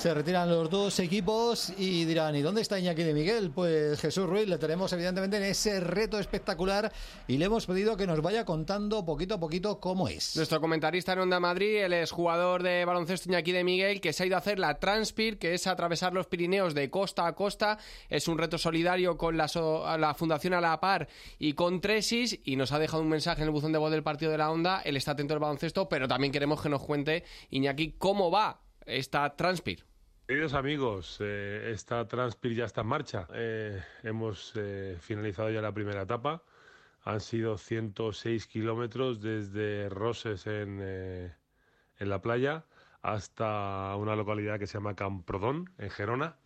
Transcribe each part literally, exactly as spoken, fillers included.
Se retiran los dos equipos y dirán, ¿y dónde está Iñaki de Miguel? Pues Jesús Ruiz le tenemos evidentemente en ese reto espectacular y le hemos pedido que nos vaya contando poquito a poquito cómo es. Nuestro comentarista en Onda Madrid, el exjugador de baloncesto Iñaki de Miguel, que se ha ido a hacer la Transpir, que es atravesar los Pirineos de costa a costa. Es un reto solidario con la, so la Fundación A la Par y con Tresis, y nos ha dejado un mensaje en el buzón de voz del partido de la Onda. Él está atento al baloncesto, pero también queremos que nos cuente, Iñaki, cómo va esta Transpir. Queridos amigos, eh, esta Transpir ya está en marcha. Eh, hemos eh, finalizado ya la primera etapa. Han sido ciento seis kilómetros desde Roses en, eh, en la playa hasta una localidad que se llama Camprodón, en Gerona.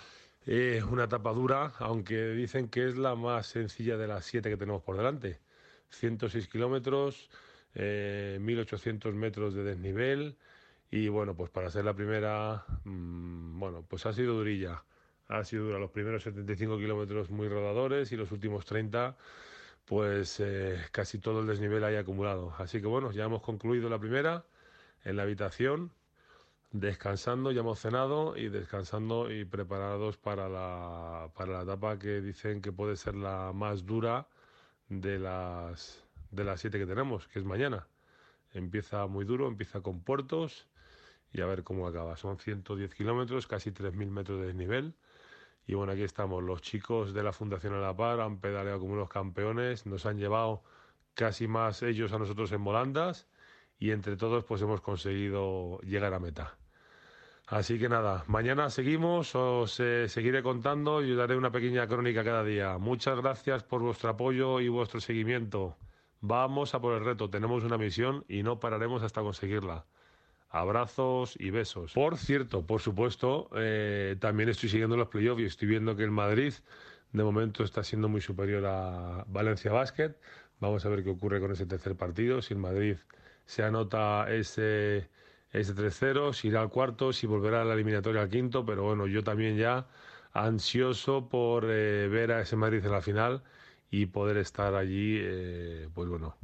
Eh, una etapa dura, aunque dicen que es la más sencilla de las siete que tenemos por delante. ciento seis kilómetros, eh, mil ochocientos metros de desnivel. Y bueno, pues para ser la primera, mmm, bueno, pues ha sido durilla. Ha sido dura los primeros setenta y cinco kilómetros muy rodadores y los últimos treinta, pues eh, casi todo el desnivel ahí acumulado. Así que bueno, ya hemos concluido la primera en la habitación, descansando, ya hemos cenado y descansando y preparados para la, para la etapa que dicen que puede ser la más dura de las, de las siete que tenemos, que es mañana. Empieza muy duro, empieza con puertos y a ver cómo acaba. Son ciento diez kilómetros, casi tres mil metros de desnivel. Y bueno, aquí estamos. Los chicos de la Fundación A la Par han pedaleado como unos campeones. Nos han llevado casi más ellos a nosotros en volandas. Y entre todos pues hemos conseguido llegar a meta. Así que nada, mañana seguimos. Os eh, seguiré contando y os daré una pequeña crónica cada día. Muchas gracias por vuestro apoyo y vuestro seguimiento. Vamos a por el reto. Tenemos una misión y no pararemos hasta conseguirla. Abrazos y besos. Por cierto, por supuesto, eh, también estoy siguiendo los playoffs y estoy viendo que el Madrid de momento está siendo muy superior a Valencia Basket. Vamos a ver qué ocurre con ese tercer partido. Si el Madrid se anota ese, ese tres cero, si irá al cuarto, si volverá a la eliminatoria al quinto. Pero bueno, yo también ya ansioso por eh, ver a ese Madrid en la final y poder estar allí, eh, pues bueno,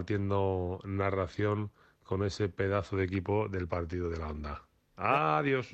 compartiendo narración con ese pedazo de equipo del partido de la Onda. Adiós.